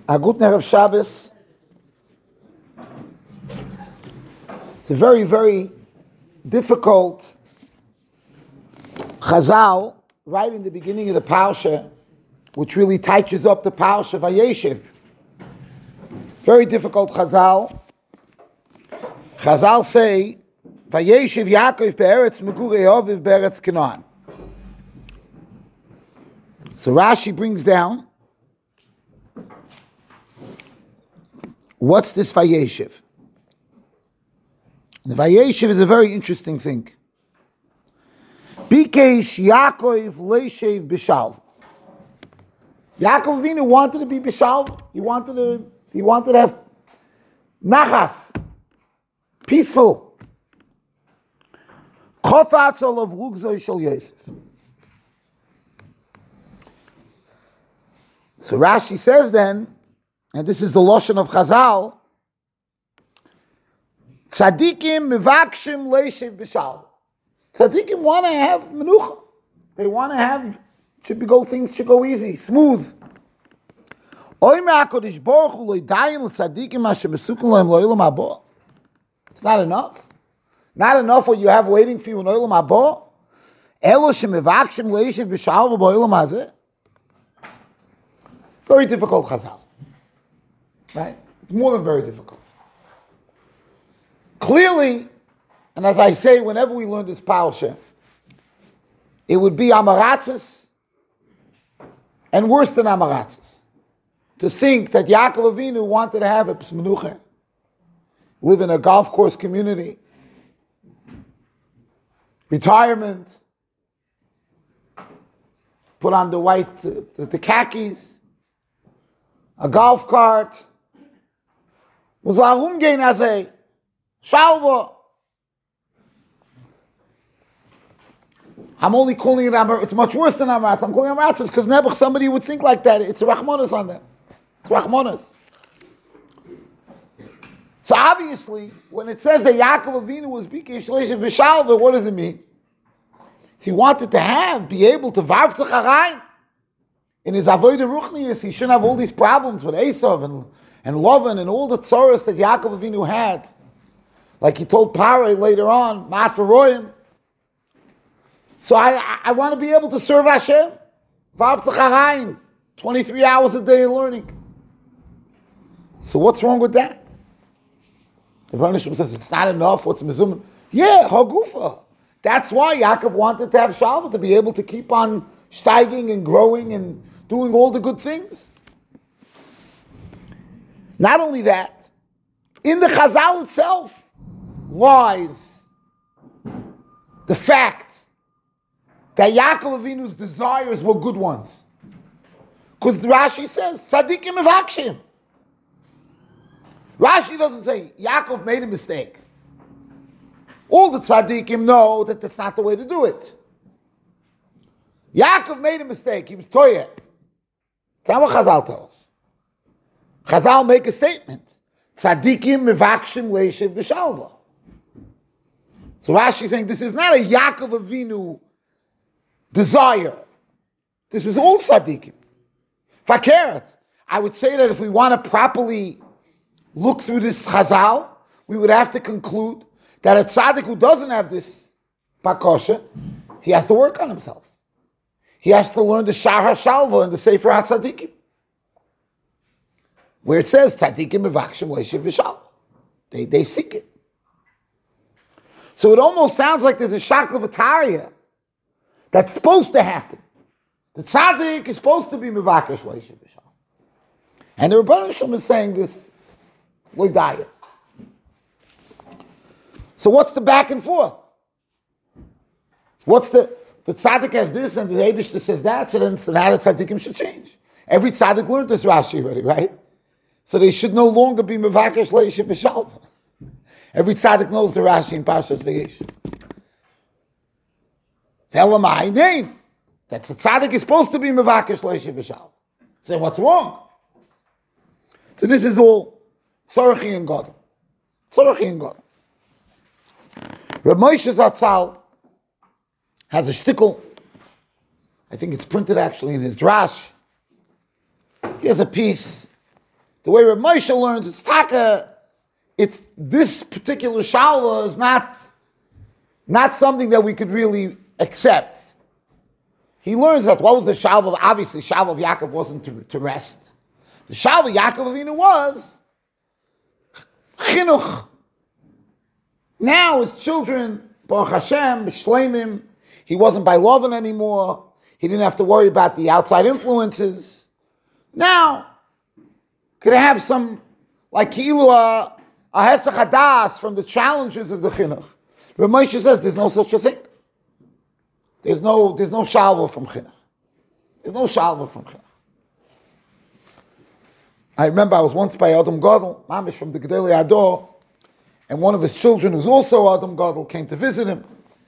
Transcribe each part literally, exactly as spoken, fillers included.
A good Erev Shabbos. It's a very, very difficult chazal right in the beginning of the parsha, which really touches up the parsha Vayeshev. Very difficult chazal. Chazal say, Vayeshev Yaakov be'eretz megurei Aviv be'eretz Canaan. So Rashi brings down, what's this Vayeshev? The Vayeshev is a very interesting thing. Bikesh Yaakov leishev b'shalv. Yaakov Avinu wanted to be b'shalv. He wanted to. He wanted to have nachas, peaceful. Chofatzel of rugzoi shel Yosef. So Rashi says then, and this is the lashon of Chazal, tzadikim mevakshim leishev b'shalv. Tzadikim want to have menucha. They want to have, should be go things should go easy, smooth. It's not enough. Not enough what you have waiting for you in Olam Haba. Elo shemevakshim leishev b'shalv b'olam hazeh. Very difficult chazal. Right? It's more than very difficult. Clearly, and as I say, whenever we learn this parasha, it would be amaratzis and worse than amaratzis. To think that Yaakov Avinu wanted to have a psmenucha, live in a golf course community, retirement, put on the white, uh, the, the khakis, a golf cart, was herumgehen as a shalva. I'm only calling it Amar. It's much worse than Amaratz. I'm calling it Amaratzis because Nebuch, somebody would think like that. It's a Rachmanas on them. It's Rachmanas. So obviously, when it says that Yaakov Avinu was Bikesh Leishev b'shalva, what does it mean? He wanted to have, be able to varvtzach harayim. In his avodah ruchnius, he shouldn't have all these problems with Esav and, and Lavan and all the tzoros that Yaakov Avinu had. Like he told Paroi later on, Mat v'royim. So I, I, I want to be able to serve Hashem. Varvtzach harayim. twenty-three hours a day in learning. So what's wrong with that? The Rebbeinu Shem says, it's not enough. What's mezumim? Yeah, hagufa. That's why Yaakov wanted to have Shalva, to be able to keep on steiging and growing and doing all the good things. Not only that, in the Chazal itself lies the fact that Yaakov Avinu's desires were good ones. Because Rashi says, tzadikim mevakshim. Rashi doesn't say, Yaakov made a mistake. All the tzadikim know that that's not the way to do it. Yaakov made a mistake. He was toyeh. That's what Chazal tells. Chazal make a statement. Tzadikim mevakshim leishev b'shalva. So Rashi is saying this is not a Yaakov Avinu desire. This is all tzadikim. Fakeret. I would say that if we want to properly look through this Chazal, we would have to conclude that a tzaddik who doesn't have this bakosha, he has to work on himself. He has to learn the Shar HaShalva and the Sefer HaTzadikim, where it says tzadikim mevakshim leishev b'shalva. They they seek it. So it almost sounds like there's a shaklavataria that's supposed to happen. The tzaddik is supposed to be mevakesh leishev b'shalva, and the Rebbeinu Shem is saying this l'daya. So what's the back and forth? What's the the tzaddik has this and the Eibishter says that, so then so now the tzaddikim should change. Every tzaddik learned this Rashi already, right? So they should no longer be mevakesh leishev b'shalva. Every tzaddik knows the Rashi in Parshas Vayeshev. Tell him my name. That the tzaddik is supposed to be mevakesh leishev b'shalva. Say what's wrong? So this is all tzorchi and God. Tzorchi and God. Reb Moshe Zatzal has a shtickle. I think it's printed actually in his drash. He has a piece The way Reb Moshe learns, it's taka, it's this particular shalva is not, not something that we could really accept. He learns that what was the shalva of, obviously shalva of Yaakov wasn't to, to rest. The shalva of Yaakov Avinu was chinuch. Now his children, Baruch Hashem, Shleimim, he wasn't by Lovan anymore. He didn't have to worry about the outside influences. Now, could I have some, like Kilu, a, a Hesach Hadas from the challenges of the chinuch? Reb Moshe says there's no such a thing. There's no, there's no shalva from chinuch. There's no shalva from chinuch. I remember I was once by Adam Gadol, Mamish from the Gedolei Hador, and one of his children, who's also Adam Gadol, came to visit him.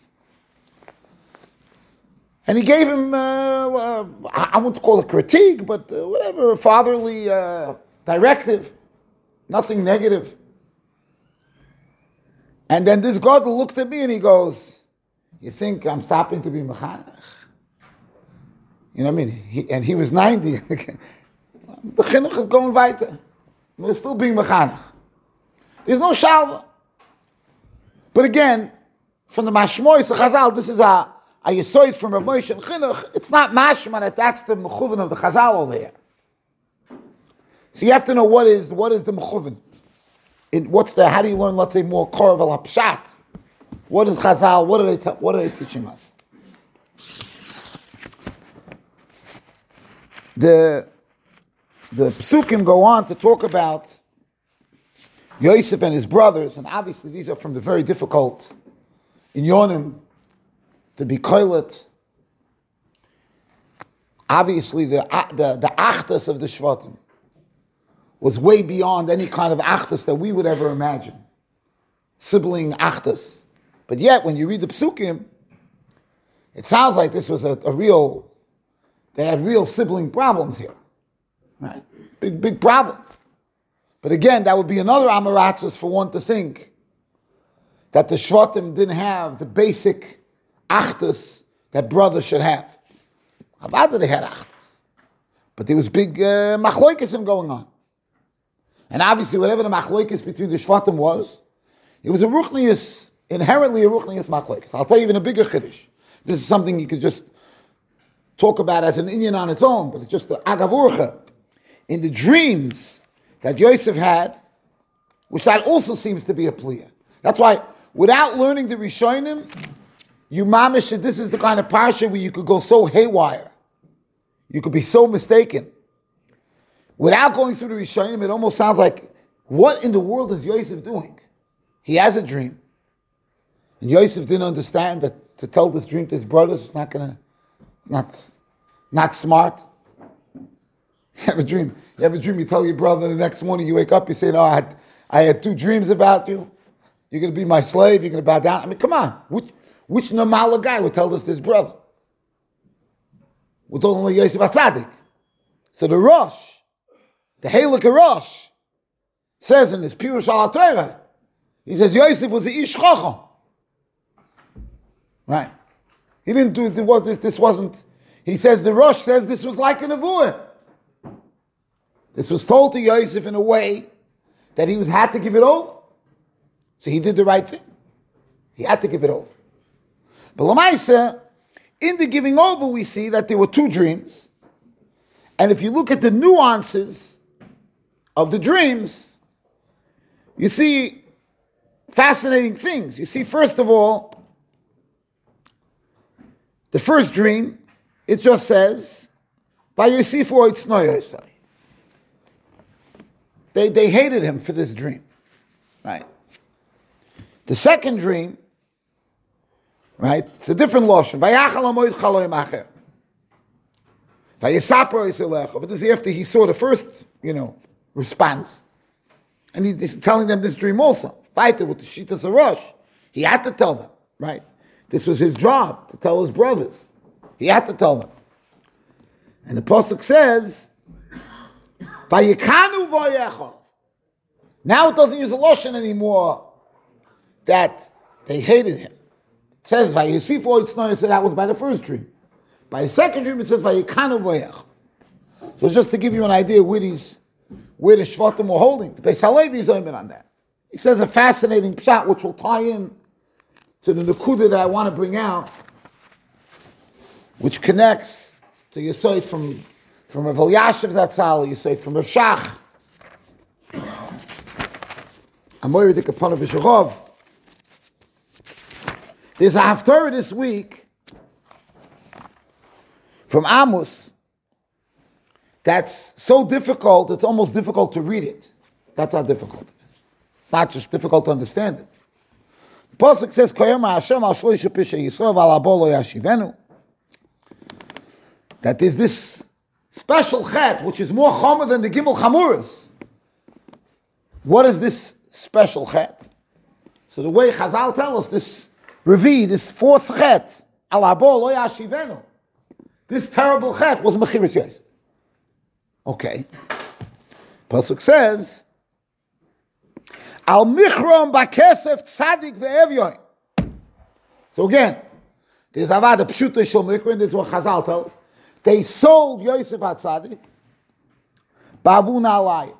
And he gave him, uh, uh, I wouldn't call it critique, but uh, whatever, a fatherly uh, directive, nothing negative. And then this Gadol looked at me and he goes, you think I'm stopping to be mechanech? You know what I mean? He, and he was ninety. The chinuch is going weiter. We're still being mechanech. There's no shalva. But again, from the mashmois, the Chazal, this is a, a yesoid from Reb Moshe and chinuch. It's not mashma that that's the mechuven of the Chazal over here. So you have to know what is what is the mechuven. In what's the? How do you learn? Let's say more korv al pshat. What is Chazal? What are they? Te- what are they teaching us? The the psukim go on to talk about Yosef and his brothers, and obviously these are from the very difficult in Yonim to be koilet. Obviously, the the the achtas of the Shvatim was way beyond any kind of achtas that we would ever imagine. Sibling achtas. But yet, when you read the psukim, it sounds like this was a, a real, they had real sibling problems here. Right? Big, big problems. But again, that would be another amaratzos for one to think that the Shvatim didn't have the basic achtas that brothers should have. Avada they had achtas. But there was big uh, machloikesim going on. And obviously, whatever the machloikis between the Shvatim was, it was a ruchnius, inherently a ruchnius machloikis. I'll tell you even a bigger chiddush. This is something you could just talk about as an inyan on its own, but it's just the agavurcha. In the dreams that Yosef had, which that also seems to be a pliya. That's why, without learning the Rishonim, you mamish that this is the kind of parsha where you could go so haywire. You could be so mistaken. Without going through the Rishonim, it almost sounds like, what in the world is Yosef doing? He has a dream. And Yosef didn't understand that to tell this dream to his brothers is not gonna, not, not smart. You have a dream. You have a dream, you tell your brother the next morning, you wake up, you say, no, I had, I had two dreams about you. You're gonna be my slave, you're gonna bow down. I mean, come on. Which, which normal guy would tell this to his brother? We're talking about Yosef HaTzadik. So the Rosh, the Halak Rosh, says in his Pirush al HaTorah, he says Yosef was the Ish Chacham. Right? He didn't do this, this wasn't, he says, the Rosh says this was like a Nevuah. This was told to Yosef in a way that he was had to give it over. So he did the right thing. He had to give it over. But Lamaisa, in the giving over, we see that there were two dreams. And if you look at the nuances of the dreams, you see fascinating things. You see, first of all, the first dream, it just says, Vayosifu Itznoi Yosei. They, they hated him for this dream. Right? The second dream, right, it's a different lotion. Vayachal Amoid Chaloim Acher. Vayisapro Yiselecha. But this is after he saw the first, you know, response. And he, he's telling them this dream also. Fighter with the Shitas Arosh. He had to tell them, right? This was his job, to tell his brothers. He had to tell them. And the Pasuk says, Vayikanu Vayechov. Now it doesn't use a lotion anymore that they hated him. It says, Vayisifu Itznoi, so that was by the first dream. By the second dream, it says, Vayikanu Vayechov. So just to give you an idea where these, where the Shvatim were holding. The Beis Halevi is oimed on that. He says a fascinating pshat which will tie in to the Nakuda that I want to bring out, which connects to Yesod from from Rav Elyashiv Zatzal, Yesod from Rav Shach, Amoyer de Kapana V'Shachov. There's a haftarah this week from Amos that's so difficult, it's almost difficult to read it. That's how difficult it is. It's not just difficult to understand it. The Pasuk says, Hashem al shloisha pisha Yisrael v'al habo lo yashivenu. That there's this special chet, which is more chomer than the Gimel Chamuras. What is this special chet? So the way Chazal tell us, this Revi, this fourth chet, al habo lo yashivenu, this terrible chet was Mechiras Yosef. Okay. Pasuk says, Al michrom bakesef tzadik ve'evyoin. So again, there's avad a pshuto shel mikra, and this is what Chazal tells. They sold Yosef at tzadik, ba'avu na'alayim.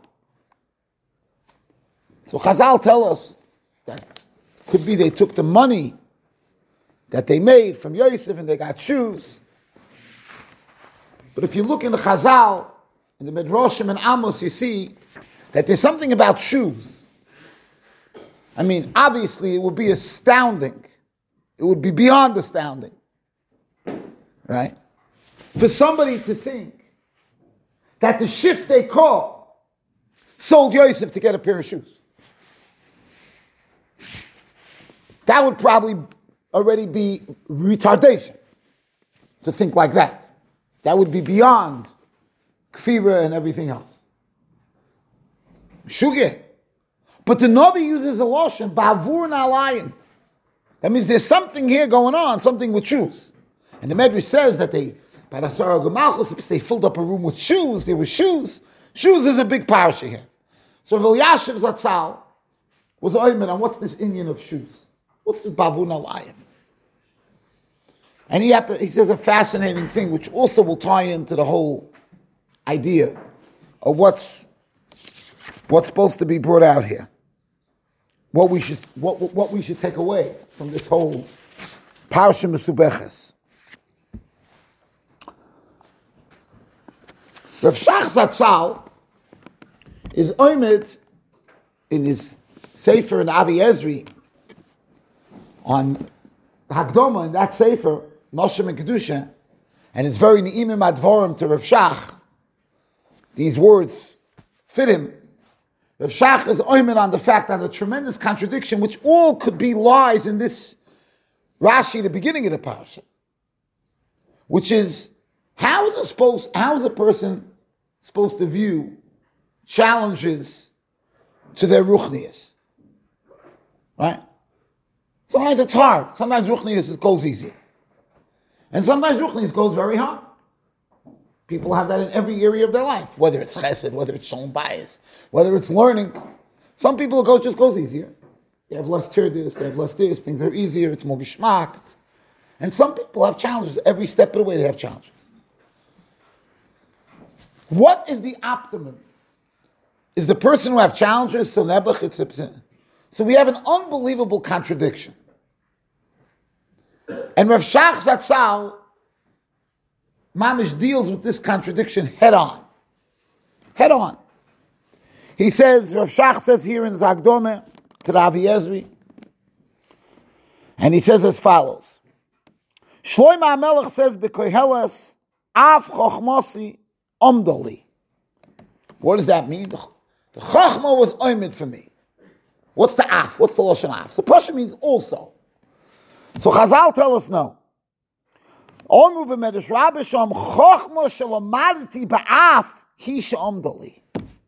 So Chazal tell us that could be they took the money that they made from Yosef and they got shoes. But if you look in the Chazal, in the Midrashim and Amos, you see that there's something about shoes. I mean, obviously, it would be astounding. It would be beyond astounding, right? For somebody to think that the Shiftei Kor sold Yosef to get a pair of shoes. That would probably already be retardation to think like that. That would be beyond kfira and everything else. Shugeh. But the Navi uses a lotion, ba'avur na'alayim. That means there's something here going on, something with shoes. And the Medrash says that they, by the Sarah Gemalchus, they filled up a room with shoes. There were shoes. Shoes is a big parasha here. So Rav Elyashiv Zatzal was oimed on what's this Indian of shoes? What's this ba'avur na'alayim? And he, he says a fascinating thing, which also will tie into the whole idea of what's what's supposed to be brought out here. What we should what what we should take away from this whole Parsha Mesubeches. Rav Shach Zatzal is oimed in his Sefer in Avi Ezri on Hakdoma, in that Sefer, Noshem and Kedusha, and it's very Ne'imim Advorim to Rav Shach. These words fit him. Rav Shach is oimed on the fact that a tremendous contradiction, which all could be lies in this Rashi, the beginning of the parasha, which is how is a supposed how is a person supposed to view challenges to their ruchnius, right? Sometimes it's hard. Sometimes ruchnius goes easy, and sometimes ruchnius goes very hard. People have that in every area of their life, whether it's chesed, whether it's shalom bias, whether it's learning. Some people it goes just goes easier. They have less tirdus, they have less this, things are easier, it's more gishmak. And some people have challenges. Every step of the way they have challenges. What is the optimum? Is the person who have challenges, so nebuch, it's a, so we have an unbelievable contradiction. And Rav Shach Zatzal Mamish deals with this contradiction head on. Head on. He says, Rav Shach says here in Zagdome, to Ravi Ezri, and he says as follows. Shlomo HaMelech says, B'koheles, Af Chochmosi Omdoli. What does that mean? The, the Chochma was oimid for me. What's the Af? What's the Lashon Af? So Pasha means also. So Chazal tell us no. Omu b'medrash Rabbi Shom Chochma shelamadti ba'af hi she'omdali.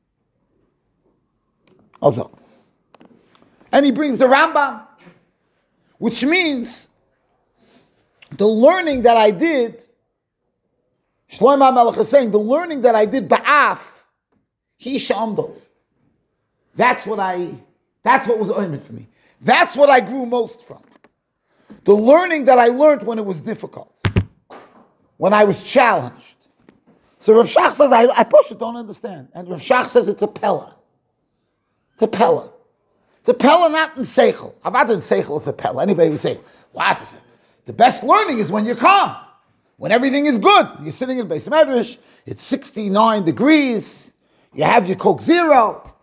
Also. And he brings the Rambam, which means the learning that I did, Shlomo HaMelech is saying, the learning that I did ba'af hi she'omdali. That's what I, that's what was oimid for me. That's what I grew most from. The learning that I learned when it was difficult, when I was challenged. So Rav Shach says, I, I push it, don't understand. And Rav Shach says it's a Pella. It's a Pella. It's a Pella, not in Seichel. Avad in Seichel, it's a Pella. Anybody would say, what is it? The best learning is when you're calm. When everything is good. You're sitting in Beis Medrash, it's sixty-nine degrees, you have your Coke Zero.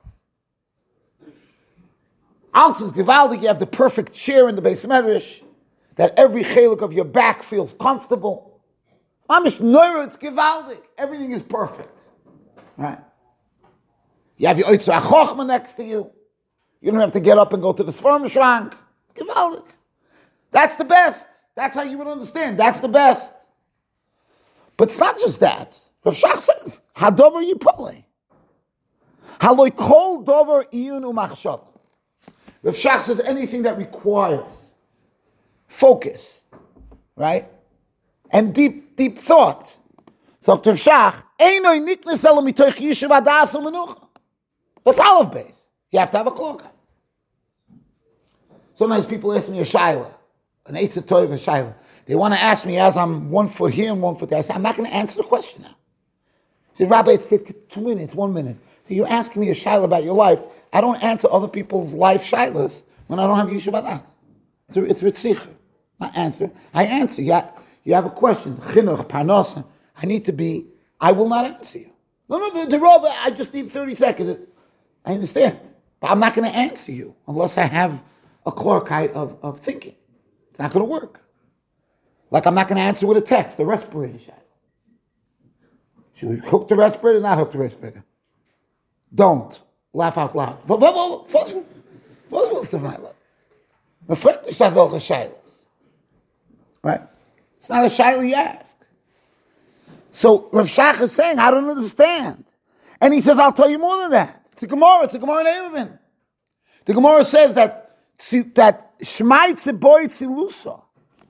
Als is gewaldig, you have the perfect chair in the Beis Medrash, that every chelik of your back feels comfortable. Mamish neuro, it's gewaldig. Everything is perfect. Right? You have your Oitzah HaChochma next to you. You don't have to get up and go to the Sforim Shrank. It's gewaldig. That's the best. That's how you would understand. That's the best. But it's not just that. Rav Shach says, Hadover Yipole. Haloi kol dover iyun umachshava. Rav Shach says anything that requires focus, right? And deep, deep thought. So Rav Shach, Einoi niknes elo mitoich yishuv hadas u'menucha. That's Aleph base. You have to have a clock. Sometimes people ask me a shaila, an eitzah toiv, a shaila. They want to ask me as I'm one foot here and one foot there. I say, I'm not going to answer the question now. I say, Rabbi, it's two minutes, one minute. So you're asking me a shaila about your life. I don't answer other people's life shailas when I don't have yishuv hadas. So it's ritzicha, not answer. I answer. You have, you have a question. Chinuch, parnasa. I need to be, I will not answer you. No, no, the, the Rav, I just need thirty seconds. I understand. But I'm not going to answer you unless I have a clarkite of, of thinking. It's not going to work. Like I'm not going to answer with a text, the respirator shot. Should we hook the respirator or not hook the respirator? Don't. Laugh out loud. Was willst du mal? Man fragt nicht das solche Scheiles. Right? It's not a shaila you ask. So Rav Shach is saying, I don't understand. And he says, I'll tell you more than that. It's a Gemara. It's a Gemara in Eruvin. The Gemara says that that Shmaitze boy tzilusa.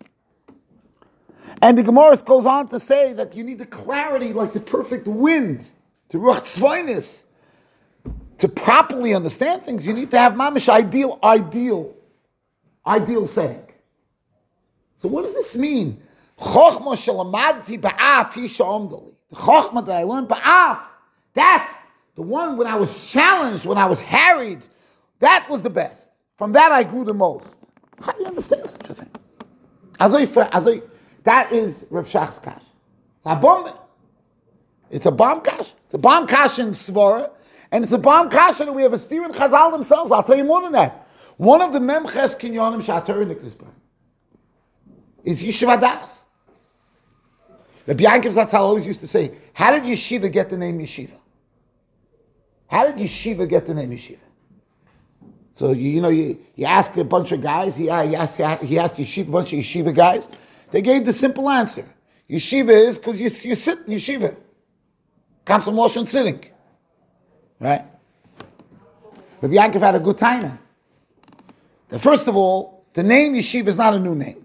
And the Gemara goes on to say that you need the clarity, like the perfect wind, to ruach tzvainis. To properly understand things, you need to have mamish ideal, ideal, ideal setting. So what does this mean? Chochma shelamadti ba'af hisha omdali. The chochma that I learned ba'af, that, the one when I was challenged, when I was harried, that was the best. From that I grew the most. How do you understand such a thing? Azoi, azoi, that is Rav Shach's kash. It's a bomb. It's a bomb kash. It's a bomb kash in Svara. And it's a bomb kasha that we have a steer in Chazal themselves. I'll tell you more than that. One of the memches kinyonim shater niklisba is Yeshiva Das. Rabbi Yankov Zatzal always used to say, how did Yeshiva get the name Yeshiva? How did Yeshiva get the name Yeshiva? So, you, you know, you, you ask a bunch of guys, he, he, asked, he asked Yeshiva, a bunch of Yeshiva guys, they gave the simple answer. Yeshiva is because you, you sit in Yeshiva. Comes from Lashon sitting. Right? Rabbi Yankov had a good taina. First of all, the name Yeshiva is not a new name.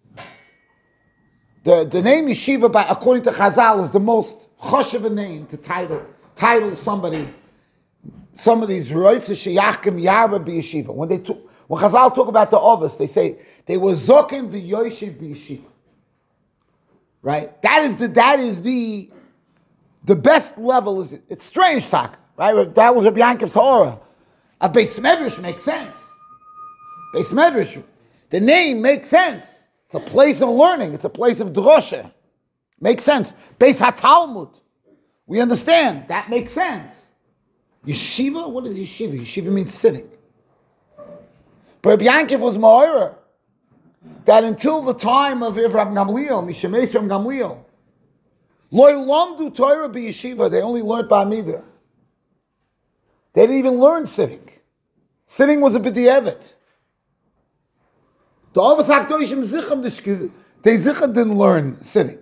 The, the name Yeshiva, by, according to Chazal, is the most choshev name to title title somebody. Some of these roitzes sheyachim yarba b'yeshiva. When they talk, when Chazal talk about the Ovis, they say they were zokin v'yoshev b'yeshiva. Right? That is the that is the the best level. Is it? It's strange talk. Right? That was Rabbi Yankov's horror. A Beis Medrash makes sense. Beis Medrash, the name makes sense. It's a place of learning. It's a place of drosha. Makes sense. Beis HaTalmud, we understand. That makes sense. Yeshiva, what is yeshiva? Yeshiva means sitting. But Rabbi Yankov was ma'orer that until the time of Rav Gamliel, Mishemes from Gamliel, Lo lamdu Torah b'yeshiva, they only learned Ba'amidah. They didn't even learn sitting. Sitting was a b'di'evet. The Avos HaKadoshim Zicham, they Zicham didn't learn sitting.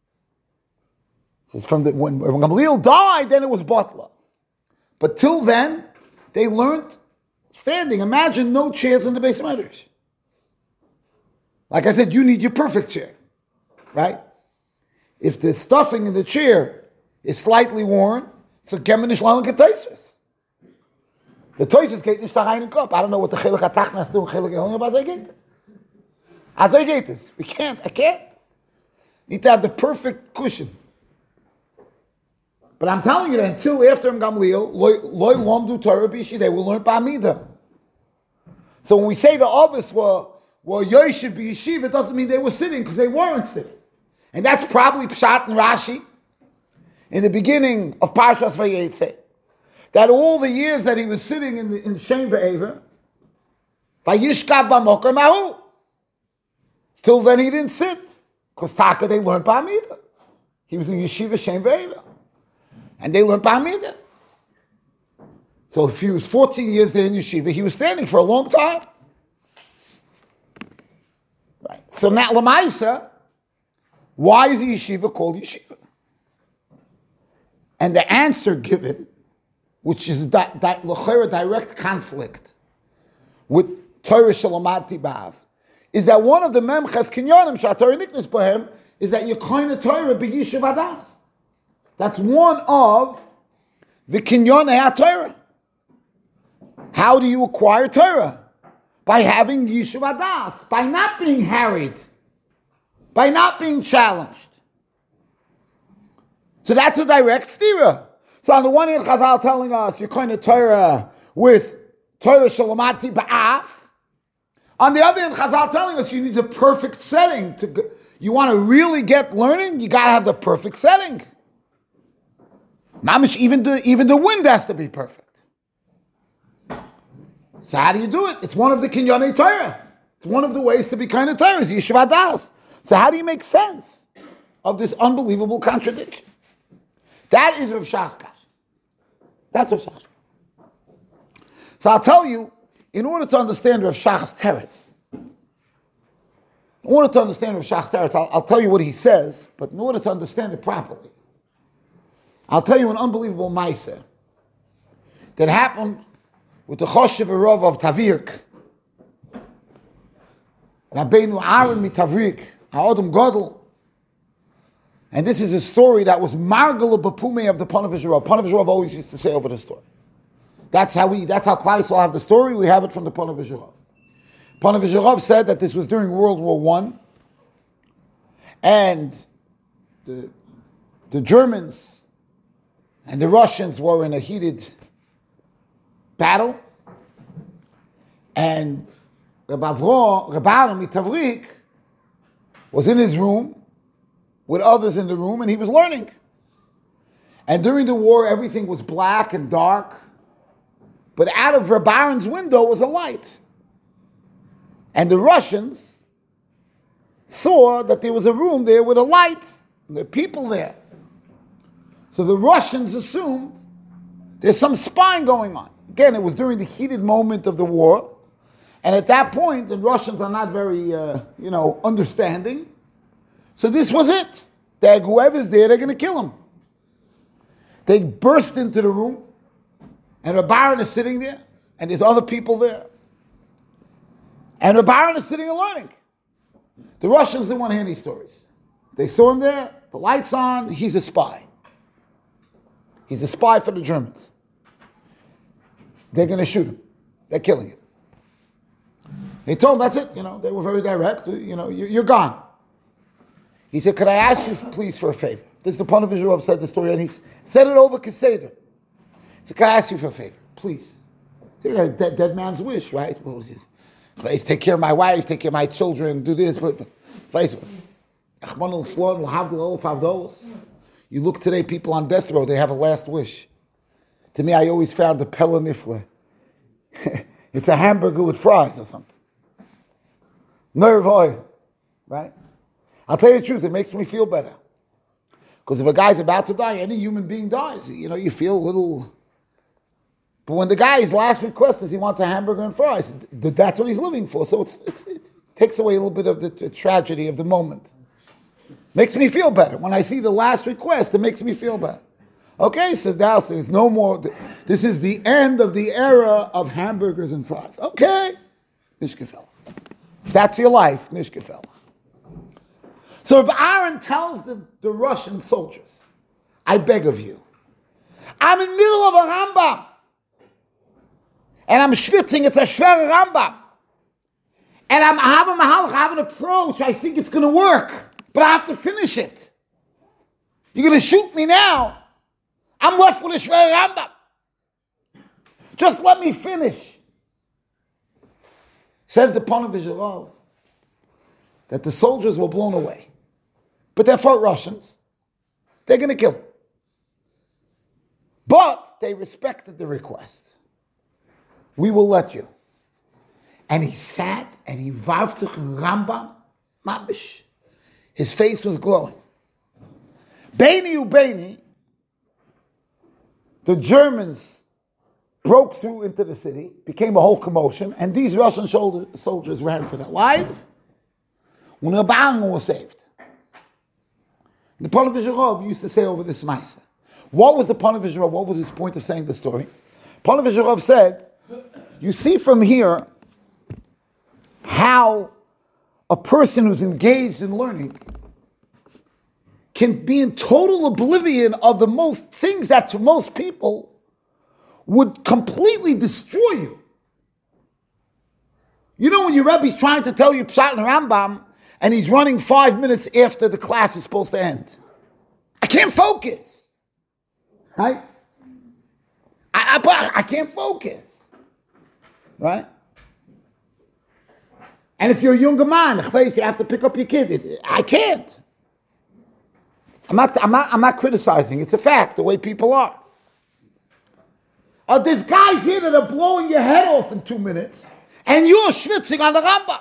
It's from the, when, when Gamliel died, then it was Batla. But till then, they learned standing. Imagine no chairs in the Beis Medrash. Like I said, you need your perfect chair, right? If the stuffing in the chair is slightly worn, so kemenish lalan ketaisus. The toises geht nicht da rein in Kopf. I don't know what the chiluk hatachnas do, chiluk elyon, but I get it. As I get this, we can't. I can't. Need to have the perfect cushion. But I'm telling you that until after Gamliel, loy lomdu Torah bishi, they will learn Ba'amida. So when we say the Abbas were, were Yoshev b'yeshiva, it doesn't mean they were sitting, because they weren't sitting. And that's probably Pshat and Rashi in the beginning of Parshas Vayetze, that all the years that he was sitting in the, in Shem Ve'ever, Vayishkav b'mokar mahu, till then he didn't sit, because Taka they learned Ba'amida. He was in Yeshiva Shem Ve'ever, and they learned Ba'amida. So if he was fourteen years there in Yeshiva, he was standing for a long time. Right. So now Lamaisa, why is the Yeshiva called Yeshiva? And the answer given, which is di- di- a direct conflict with Torah Shalamati Ba'av, is that one of the Memches Kinyonim Shatorah Niknas Bohem is that you kind of Torah b'Yishuv Adas. That's one of the Kinyonei HaTorah. How do you acquire Torah? By having Yishuv Adas, by not being harried, by not being challenged. So that's a direct stira. So on the one hand, Chazal telling us you're kind of Torah with Torah Shalamati Ba'af. On the other hand, Chazal telling us you need the perfect setting. To you want to really get learning, you got to have the perfect setting. Mamish, even the even the wind has to be perfect. So how do you do it? It's one of the Kinyonei Torah. It's one of the ways to be kind of Torah, is Yeshiva Das. So how do you make sense of this unbelievable contradiction? That is Rav Shach's Kash. That's Rav Shach's. So I'll tell you, in order to understand Rav Shach's teretz, in order to understand Rav Shach's teretz, I'll, I'll tell you what he says, but in order to understand it properly, I'll tell you an unbelievable ma'aseh that happened with the Choshev Rav of Tavirk, Rabbeinu Aaron mitavrik, Ha'odom Godel. And this is a story that was Margala Bapume of the Ponevezh Rav. Ponevezh Rav always used to say over the story. That's how we, that's how Klal Yisrael have the story. We have it from the Ponevezh Rav. Ponevezh Rav said that this was during World War One, and the, the Germans and the Russians were in a heated battle, and Rabbi Avro, Rabbi Aaron mitavrik, was in his room with others in the room, and he was learning. And during the war, everything was black and dark, but out of Rabbi Aaron's window was a light. And the Russians saw that there was a room there with a light, and there were people there. So the Russians assumed there's some spying going on. Again, it was during the heated moment of the war, and at that point, the Russians are not very, uh, you know, understanding. So this was it. That whoever's there, they're going to kill him. They burst into the room, and Rabbi Aaron is sitting there, and there's other people there. And Rabbi Aaron is sitting and learning. The Russians didn't want to hear any stories. They saw him there, the lights on, he's a spy. He's a spy for the Germans. They're going to shoot him. They're killing him. They told him, that's it. You know, they were very direct. You know, you're gone. He said, could I ask you, please, for a favor? This is the Ponevezh Rav said the story, and he said it over Keseder. He said, could I ask you for a favor? Please. Dead, dead man's wish, right? What was his? Please take care of my wife, take care of my children, do this. But, but, you look today, people on death row, they have a last wish. To me, I always found the Pella Nifle. It's a hamburger with fries or something. Nerve oil, right? I'll tell you the truth, it makes me feel better. Because if a guy's about to die, any human being dies, you know, you feel a little... But when the guy's last request is he wants a hamburger and fries, that's what he's living for. So it's, it's, it takes away a little bit of the, the tragedy of the moment. Makes me feel better. When I see the last request, it makes me feel better. Okay, so now there's no more... This is the end of the era of hamburgers and fries. Okay, Nishkefel. If that's your life, Nishkefel. So Aaron tells the, the Russian soldiers, I beg of you, I'm in the middle of a Rambam, and I'm schwitzing, it's a schwere Rambam, and I'm, I have a mahalach, I have an approach, I think it's going to work, but I have to finish it. You're going to shoot me now. I'm left with a Shver Rambam. Just let me finish. Says the Ponevezher Rav that the soldiers were blown away. But they're for Russians. They're going to kill him. But they respected the request. We will let you. And he sat and he vowed to Rambam Mamish. His face was glowing. Beini ubeini, the Germans broke through into the city, became a whole commotion, and these Russian soldier, soldiers ran for their lives. When Rabbi Aaron was saved. The Ponevezher Rav used to say over this Maisa. What was the Ponevezher Rav? What was his point of saying the story? Ponevezher Rav said, you see from here how a person who's engaged in learning can be in total oblivion of the most things that to most people would completely destroy you. You know when your Rebbe's trying to tell you Pshat and Rambam and he's running five minutes after the class is supposed to end. I can't focus. Right? I, I, I can't focus. Right? And if you're a younger man, you have to pick up your kid. I can't. I'm not, I'm not, I'm not criticizing. It's a fact, the way people are. Uh, there's guys here that are blowing your head off in two minutes, and you're schwitzing on the Rambam.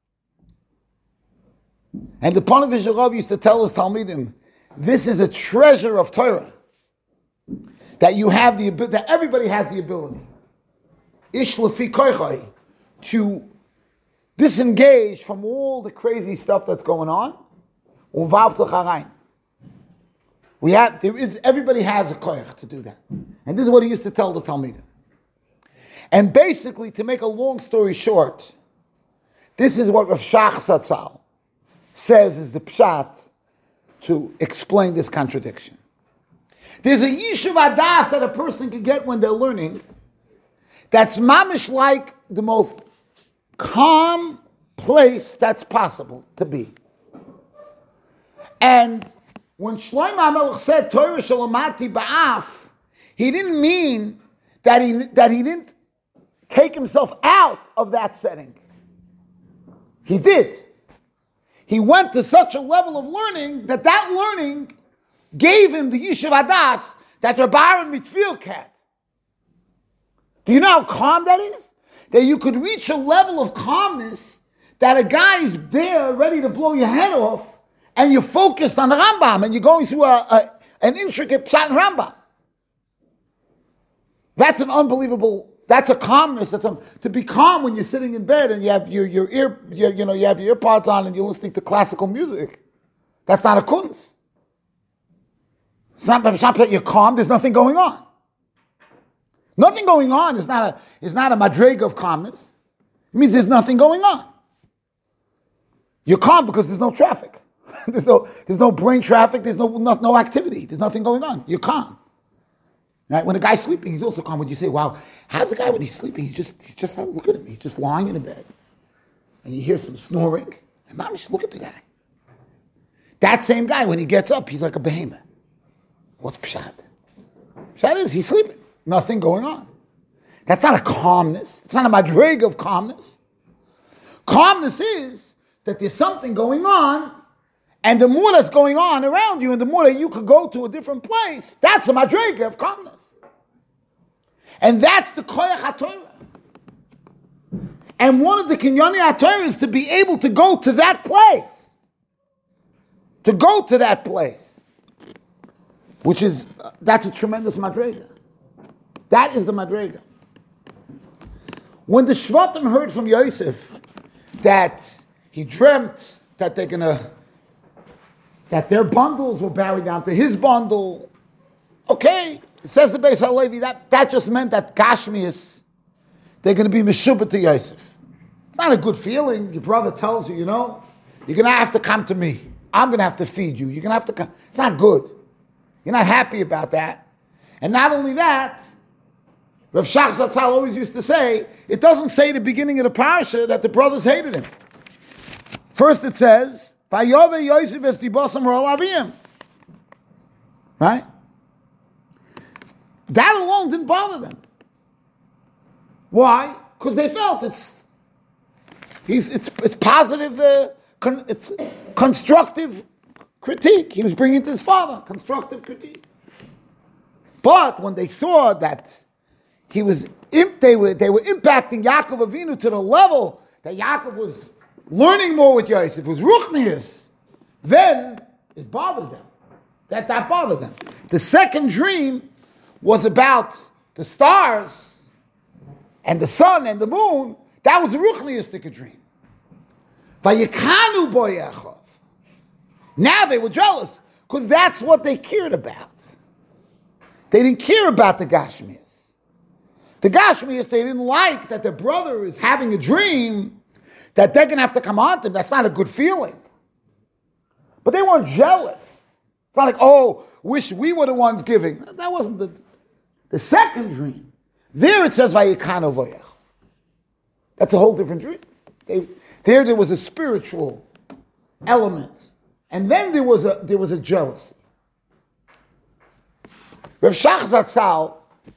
And the Ponevezher Rav used to tell his Talmidim, this is a treasure of Torah, that you have the ability, that everybody has the ability, ish lefi koichai, to disengage from all the crazy stuff that's going on. Uvav tzacharain. We have, there is, everybody has a koyach to do that. And this is what he used to tell the Talmidim. And basically, to make a long story short, this is what Rav Shach Zatzal says is the pshat to explain this contradiction. There's a yishuv adas that a person can get when they're learning that's mamish like the most calm place that's possible to be. And when Shlomo HaMelech said Torah Shalamati Ba'af, he didn't mean that he that he didn't take himself out of that setting. He did. He went to such a level of learning that that learning gave him the Yishuv Adas that Rabbi Aaron Mitzvah had. Do you know how calm that is? That you could reach a level of calmness that a guy is there ready to blow your head off, and you're focused on the Rambam, and you're going through a, a, an intricate Pshat and Rambam. That's an unbelievable, that's a calmness. That's a, to be calm when you're sitting in bed and you have your, your ear, your, you know, you have your earpods on and you're listening to classical music. That's not a kunz. It's not, it's not that you're calm, there's nothing going on. Nothing going on is not a, is not a madrega of calmness. It means there's nothing going on. You're calm because there's no traffic. There's no, there's no brain traffic. There's no, no, no activity. There's nothing going on. You're calm. Right? When a guy's sleeping, he's also calm. When you say, "Wow, how's a guy when he's sleeping? He's just, he's just look at him. He's just lying in a bed, and you hear some snoring. And mamish, look at the guy. That same guy, when he gets up, he's like a behemoth. What's pshat? Pshat is he's sleeping. Nothing going on. That's not a calmness. It's not a madrig of calmness. Calmness is that there's something going on. And the more that's going on around you, and the more that you could go to a different place, that's a madrega of calmness. And that's the koyach HaTorah. And one of the kinyani HaTorah is to be able to go to that place. To go to that place. Which is, uh, that's a tremendous madrega. That is the madrega. When the Shvatim heard from Yosef that he dreamt that they're going to that their bundles were bowing down to his bundle. Okay, it says the Beis HaLevi, that, that just meant that Gashmias, they're going to be Meshubah to Yosef. It's not a good feeling. Your brother tells you, you know, you're going to have to come to me. I'm going to have to feed you. You're going to have to come. It's not good. You're not happy about that. And not only that, Rav Shach Zatzal always used to say, it doesn't say at the beginning of the parasha that the brothers hated him. First it says, Vayove Yosef es dibosam ha'ol aviyim. Right? that alone didn't bother them. Why? Because they felt it's he's it's it's positive, uh, con, it's constructive critique. He was bringing to his father constructive critique. But when they saw that he was imp, they were they were impacting Yaakov Avinu to the level that Yaakov was learning more with Yosef, was ruchnius, then it bothered them. That that bothered them. The second dream was about the stars and the sun and the moon. That was a ruchniistic dream. Vayikanu bo Yaakov. Now they were jealous because that's what they cared about. They didn't care about the Gashmias. The Gashmias, they didn't like that their brother is having a dream that they're going to have to come on to him. That's not a good feeling. But they weren't jealous. It's not like, oh, wish we were the ones giving. That wasn't the... The second dream. There it says, Vayikanu bo Yaakov. That's a whole different dream. They, there there was a spiritual element. And then there was a there was a jealousy. Rav Shach Zatzal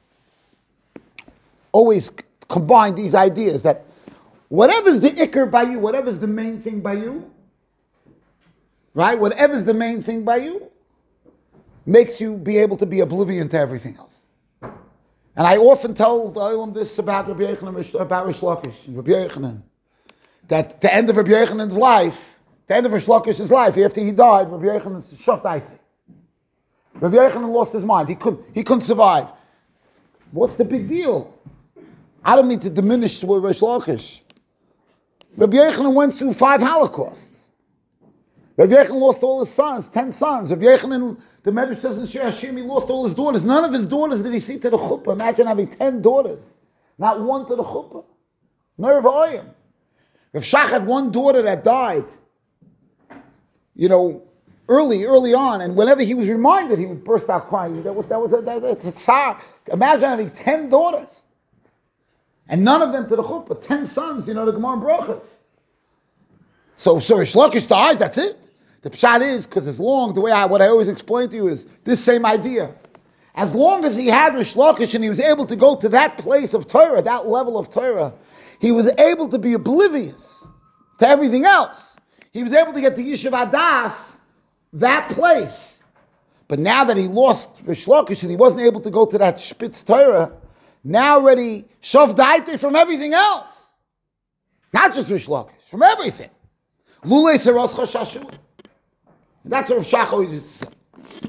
always combined these ideas that whatever's the ikr by you, whatever's the main thing by you, right? Whatever's the main thing by you, makes you be able to be oblivion to everything else. And I often tell the Olam this about Rabbi Yochanan, about Rish Lakish, Rabbi Yochanan, that the end of Rabbi Yochanan's life, the end of Rish Lakish's life, after he died, Rabbi Yochanan's shaftaite. Rabbi Yochanan lost his mind. He couldn't, he couldn't survive. What's the big deal? I don't mean to diminish Rish Lakish. Rabbi Yochanan went through five Holocausts. Rabbi Yochanan lost all his sons, ten sons. Rabbi Yochanan, the Medrash says in Shir Hashim, he lost all his daughters. None of his daughters did he see to the chuppah. Imagine having ten daughters. Not one to the chuppah. Nerv Oyim. Rav Shach had one daughter that died, you know, early, early on, and whenever he was reminded, he would burst out crying. That was, that was a, that was a tsar. Imagine having ten daughters. And none of them to the chuppah. Ten sons, you know, the Gemara in Brachos. So, so Rish Lakish died, that's it. The pshat is, because as long, the way I, what I always explain to you is this same idea. As long as he had Rish Lakish and he was able to go to that place of Torah, that level of Torah, he was able to be oblivious to everything else. He was able to get to Yishuv Adas, that place. But now that he lost Rish Lakish and he wasn't able to go to that Spitz Torah, now already Shavdaite from everything else. Not just Rish Lakish, from everything. Lulei Seros Chashashu. That's what Rav Shach always used to say.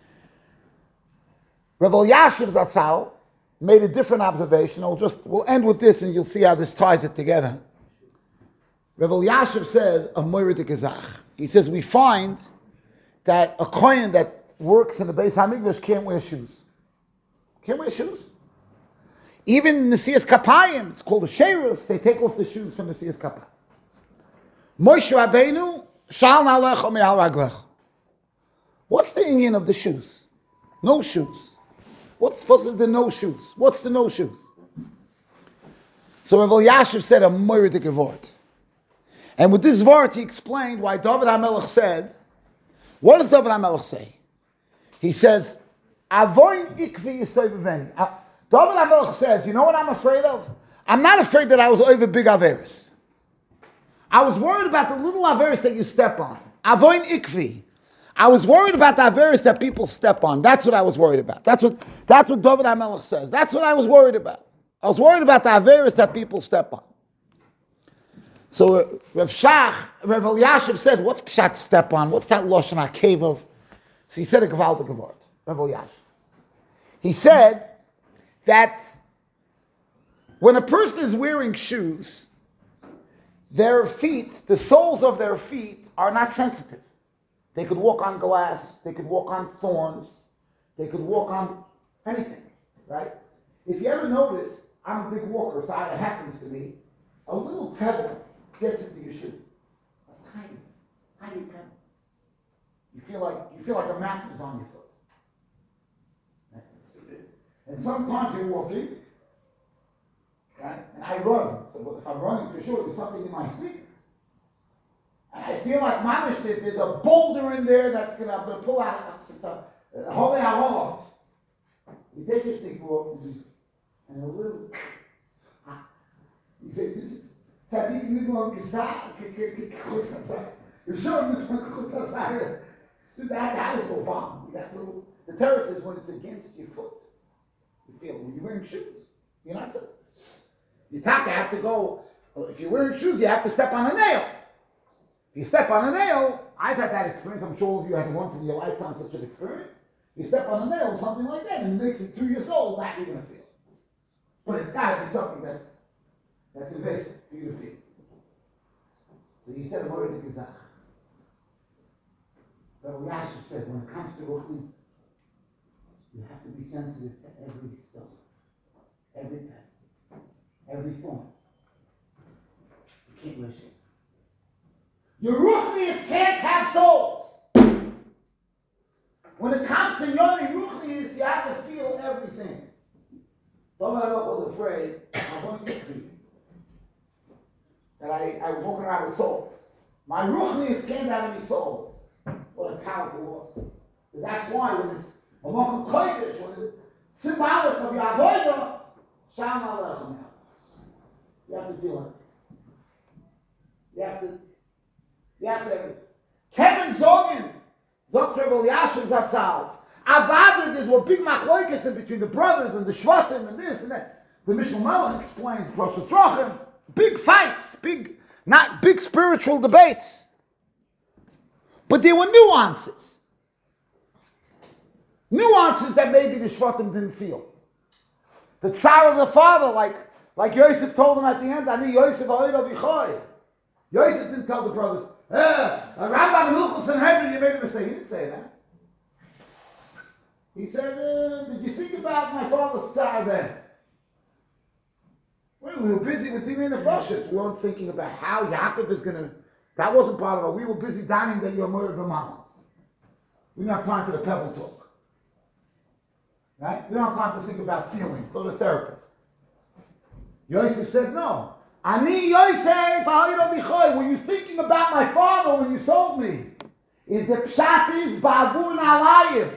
Rav Elyashiv Zatzal made a different observation. I'll just, we'll end with this and you'll see how this ties it together. Rav Elyashiv says, a moiridik ezach. He says, we find that a kohen that works in the Beis HaMikdash can't wear shoes. Can't wear shoes. Even Nesias Kapayim, it's called a Sheirus, they take off the shoes from Nesias Kapayim. Moshe Rabbeinu, Shal na'alecha me'al raglecha. What's the inyan of the shoes? No shoes. What's what's the no shoes? What's the no shoes? So Rav Elyashiv said a moiridik vort. And with this vort, he explained why David HaMelech said, what does David HaMelech say? He says, Avoin ikvi yisay v'veni. David HaMelech says, you know what I'm afraid of? I'm not afraid that I was over big averis. I was worried about the little averis that you step on. Avoin ikvi. I was worried about the averis that people step on. That's what I was worried about. That's what that's what David HaMelech says. That's what I was worried about. I was worried about the averis that people step on. So uh, Rav Shach, Rav Elyashiv said, what's pshat step on? What's that lashon hakevov? So he said a gewaltige word, Rav Elyashiv. He said that when a person is wearing shoes, their feet, the soles of their feet are not sensitive. They could walk on glass, they could walk on thorns, they could walk on anything, right? If you ever notice, I'm a big walker, so it happens to me, a little pebble gets into your shoe. A tiny, tiny pebble. You feel like you feel like a mountain is on your foot. And sometimes you're walking, right? And I run. So if I'm running for sure, there's something in my feet. And I feel like mamish, there's, there's a boulder in there that's gonna, I'm gonna pull out. It's a holy halach. You take your stick off and a little. You say, this is tzaddik nidlon kizah, kikikikikut kazah. You're showing this one kikut kazah. That that is no bomb. That little. The terror says when it's against your foot, you feel it. When you're wearing shoes, you're not supposed to. You have to go. If you're wearing shoes, you have to step on a nail. If you step on a nail, I've had that experience. I'm sure all of you had once in your lifetime such an experience. You step on a nail, something like that, and it makes it through your soul. That you're gonna feel. But it's got to be something that's that's invasive for you to feel. So you said a word in Kazakh. But Yasha said, when it comes to ruchnis, you have to be sensitive to every stone, every pen, every form. You can't wear shit. Your ruchnis can't have souls. When it comes to Yoni ruchnis, you have to feel everything. David was afraid, I'm going to get to you, that I, I was walking around with souls. My ruchnis can't have any souls. What a powerful word. That's why when it's a Mokum Kodesh, when it's symbolic of your avodah, Shalom Aleichem. You have to feel it. You have to, you have to. Kevin Zogan, Zok Rebel Yashem Zatzal. Avodah, there's what big machloikes in between the brothers and the Shvatim and this and that. The Mishnah Malach explains Rosh Hashanah. Big fights, big, not big spiritual debates. But there were nuances. Nuances that maybe the Shvatim didn't feel. The tsar of the father, like, like Yosef told him at the end, Ani Yosef ha'odah v'choy. Yosef didn't tell the brothers, eh, Rambam and Hilchos and Hebron, you made a mistake. He didn't say that. He said, uh, did you think about my father's tsar then? Well, we were busy with Dinei Nefashos. We weren't thinking about how Yaakov is going to. That wasn't part of it. We were busy dining that you're murdered b'malchus. We don't have time for the pebble talk. Right? We don't have time to think about feelings. Go to a therapist. Yosef said, no. Ani Yosef, were you thinking about my father when you sold me? Is the pshat is ba'avur na'alayim.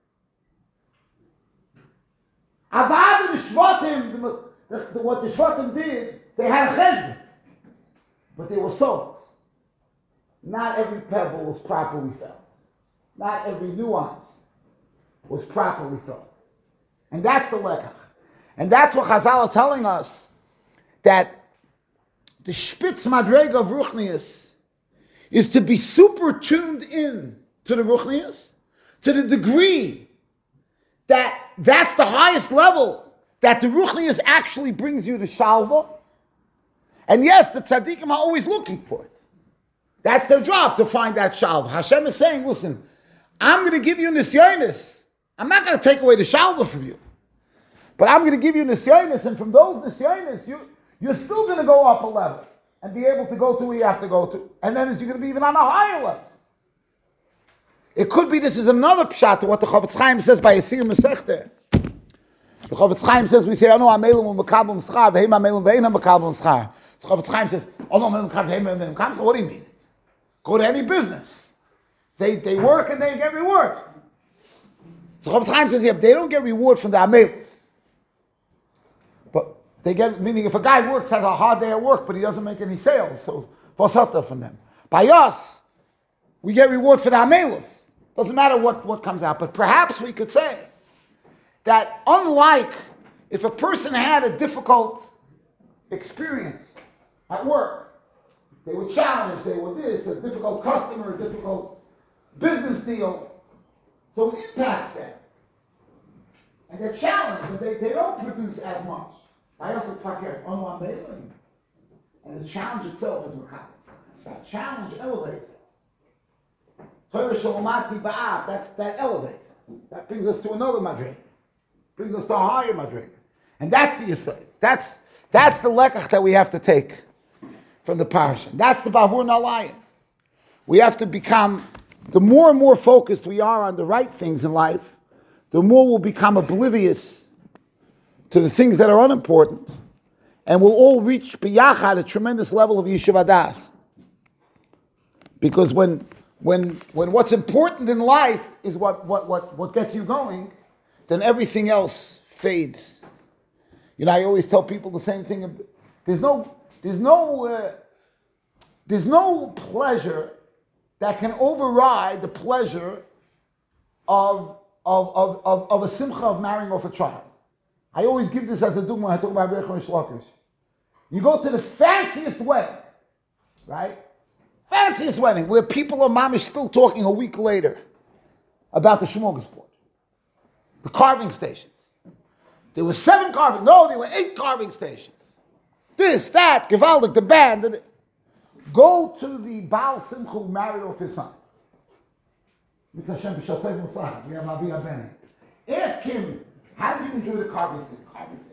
Avad the Shvatim, the, the, what the Shvatim did, they had a cheshbon. But they were souls. Not every pebble was properly felt. Not every nuance was properly felt. And that's the lekach. And that's what Chazal are telling us, that the spitz madrega of Ruchnius is to be super tuned in to the Ruchnius, to the degree that that's the highest level, that the Ruchnius actually brings you to Shalva. And yes, the tzaddikim are always looking for it. That's their job, to find that Shalva. Hashem is saying, listen, I'm going to give you nisyonis. I'm not going to take away the Shalva from you. But I'm going to give you nisyonis, and from those nisyonis, you, you're still going to go up a level and be able to go to where you have to go to. And then you're going to be even on a higher level. It could be this is another pshat to what the Chofetz Chaim says by Yesir Masechta. The Chofetz Chaim says, we say, oh no, amelum u'mekabel m'schar, v'heim amelum v'eina mekabel m'schar. The Chofetz Chaim says, oh no, amelum m'kabel, v'heim amelum m'kabel. So what do you mean? Go to any business. They they work and they get reward. So Chofetz Chaim says, yeah, but they don't get reward from the amelum. But they get, meaning if a guy works, has a hard day at work, but he doesn't make any sales, so v'sata from them. By us, we get reward for the amelus. Doesn't matter what, what comes out. But perhaps we could say that unlike if a person had a difficult experience at work, they were challenged, they were this, a difficult customer, a difficult business deal, so it impacts them. And they're challenged, and they, they don't produce as much. I also talk here, and the challenge itself is makabel. That challenge elevates us. That's, that elevates us. That brings us to another madrig. Brings us to a higher madrig. And that's the yesod. That's, that's the lekach that we have to take from the parsha. That's the bavur nalayim. We have to become, the more and more focused we are on the right things in life, the more we'll become oblivious to the things that are unimportant, and we'll all reach biyachad a tremendous level of yeshiva das. Because when When when what's important in life is what, what, what, what gets you going, then everything else fades. You know, I always tell people the same thing. There's no, there's no, uh, there's no pleasure that can override the pleasure of, of, of, of, of a simcha of marrying off a child. I always give this as a dugma when I talk about Rebbe Shlokish. You go to the fanciest wedding, right? Fanciest wedding, where people are mamish still talking a week later about the smorgasbord, the carving stations. There were seven carving, no, there were eight carving stations. This, that, Gewaldig, the band. The, go to the Baal Simcha who married off his son. Ask him, how did you enjoy the carving stations? Carving stations.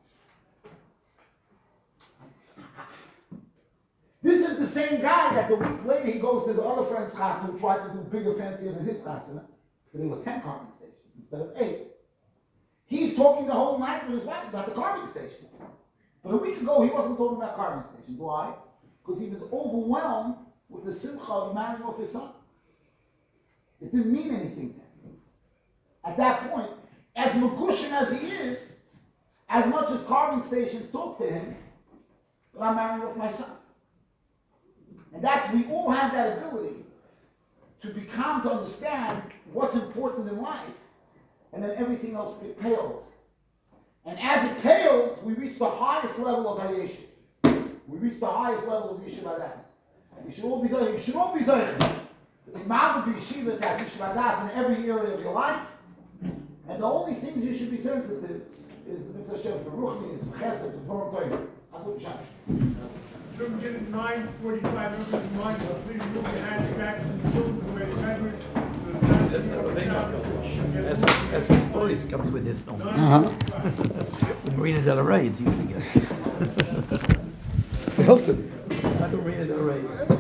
This is the same guy that the week later he goes to the other friend's chasna who tried to do bigger, fancier than his chasna. So there were ten carving stations instead of eight. He's talking the whole night with his wife about the carving stations. But a week ago he wasn't talking about carving stations. Why? Because he was overwhelmed with the simcha of marrying off his son. It didn't mean anything to him. At that point, as Megushin as he is, as much as carving stations talk to him, but I'm marrying off my son. And that's, we all have that ability to become, to understand what's important in life, and then everything else pales. And as it pales, we reach the highest level of Hayeshiv. We reach the highest level of Yeshiva Das. You should all be Zayich. You should all be Zayich. It's a be Yeshiva to have Yeshiva Das in every area of your life. And the only things you should be sensitive is Mitzvah Hashem, for Ruchni, for Chesed, for Dvorim Toivim. Abu B'Shem. So we get at nine forty-five, everybody reminds us, please move your hands back to the children who made memories. As his voice comes with his song. Uh-huh. With Marina Del Rey, it's usually good. Hilton. Not Marina Del Rey.